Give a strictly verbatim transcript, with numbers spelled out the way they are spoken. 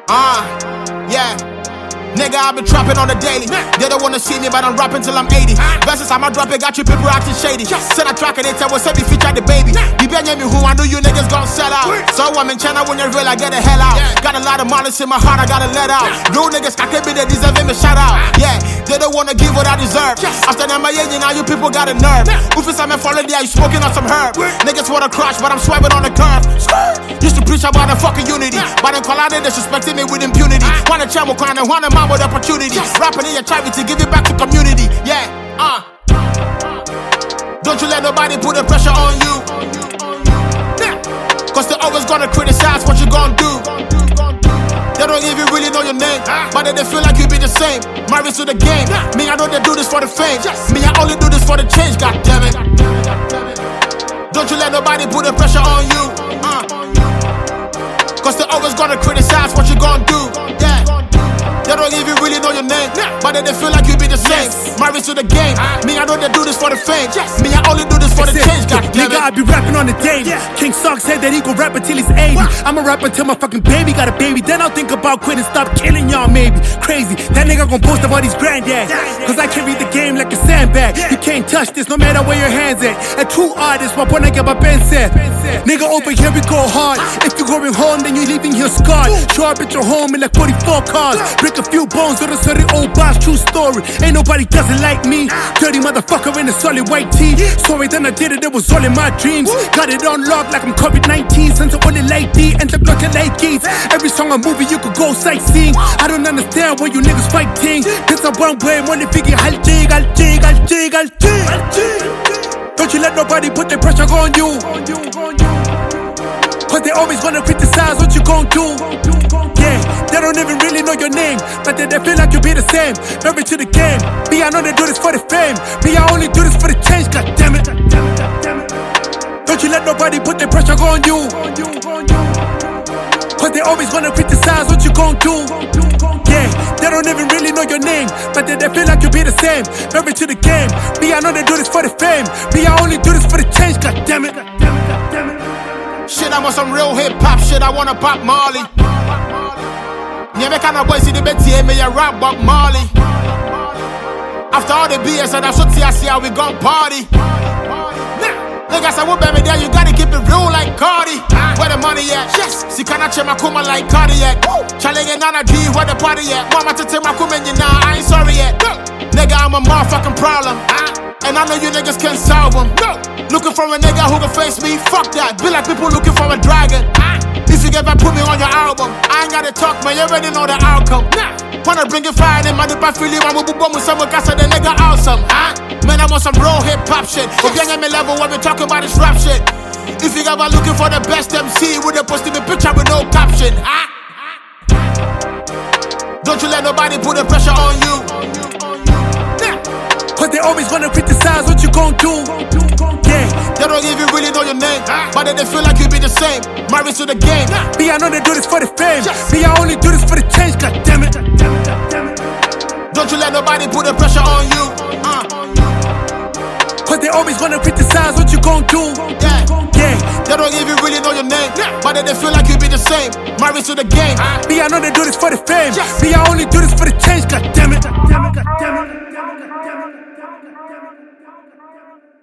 Uh, yeah. Nigga, I been trapping on the daily. They don't wanna see me, but I'm rapping till I'm eighty. Versus I'm a drop it, got you people acting shady. Said I track it, they tell what's up, you feature the baby. You be me who I know you niggas gon' sell out. So I'm in China when you're real, I get the hell out. Got a lot of malice in my heart, I gotta let out. Real niggas, I can't be they deserve me shout out. Yeah, they don't wanna give what I deserve. After them, my yeah, now you people got a nerve. Ufis, I'm falling there, you smoking on some herb. Niggas wanna crush, but I'm swiping on the curve. Used to preach about the fucking unity, but then call out they disrespecting me with impunity. Wanna channel, wanna wanna man with opportunity. Rapping in your charity, give it back to community. Yeah, uh. Don't you let nobody put the pressure on you. Cause they always gonna criticize what you gonna do. They don't even really know your name, but then they feel like you be the same. Married to the game. Me, I know they do this for the fame. Me, I only do this for the change, god damn it. Don't you let nobody put the pressure on you. uh. Cause they always gonna criticize what you gonna do. Yeah. They don't even really know your name, but then they feel like you be the same. Married to the game. Me, I know they do this for the fame. Me, I only do this for the change, god damn it. Nigga, I be rapping on the daily. King Sock said that he gon' rap until he's eighty. I'ma rap until my fucking baby got a baby. Then I'll think about quitting, stop killing y'all maybe. Crazy, that nigga gon' post about his granddad. Cause I can read the game like a sandbag. You can't touch this no matter where your hands at. A true artist, my point I get my pen set. Nigga, over here we go hard. If you going home, then you leaving here scarred. Show up at your home in like forty-four cars. Break a few bones with a sorry old boss, true story. Ain't nobody doesn't like me. Dirty motherfucker in a solid white tee. Sorry, then I did it, it was all in my dreams. Got it on lock like I'm COVID nineteen. Since I'm on the late D, and I'm looking like geese. Every song I movie, you could go sightseeing. I don't understand why you niggas fighting. This a one way, money figure, I'll jig, I'll jig, I'll jig, I'll jig. Don't you let nobody put their pressure on you. Cause they always gonna criticize what you gon' do. Yeah, they don't even really know your name, but then they feel like you be the same. Married to the game. Me, I know they do this for the fame. Me, I only do this for the change, god damn it. Don't you let nobody put their pressure on you. Cause they always gonna criticize what you gon' do. Yeah, they don't even really know your name, but then they feel like you be the same. Married to the game. Me, I know they do this for the fame. Me, I only do this for the change, god damn it. Shit, I'm on some real hip hop shit. I wanna pop Marley. Yeah, me kinda boys see the betty, me a rap Bob Marley. After all the B S and I should see I see how we gon' party. Niggas I will baby there, you gotta keep it real like Cardi. Where the money at? Yes. See can I check my kuma like cardiac. Charlie get nana G, where the party at? Mama to take my kuma you nah, I ain't sorry yet. Nigga, I'm a motherfucking problem. And I know you niggas can't solve them. Looking for a nigga who can face me, fuck that. Be like people looking for a dragon. If you ever put me on your album, I ain't gotta talk, man, you already know the outcome. Wanna bring it fire in my dip, I feel you, I'm a boom with someone, cause the nigga awesome. Man, I'm on some real hip hop shit. If you ain't at me level, when we talking about this rap shit. If you ever looking for the best M C, with a posting me picture with no caption. Don't you let nobody put the pressure on you. Cause they always gonna criticize what you gon' do. Yeah, they don't even really know your name, but then they feel like you be the same. Married to the game. Me, I know they do this for the fame. Me, I only do this for the change, god damn it. Don't you let nobody put the pressure on you. uh. Cause they always gonna criticize what you gon' do. Yeah, yeah. They don't even really know your name, but then they feel like you be the same. Married to the game. Me, I know they do this for the fame. Me, I only do this for the change, god damn it.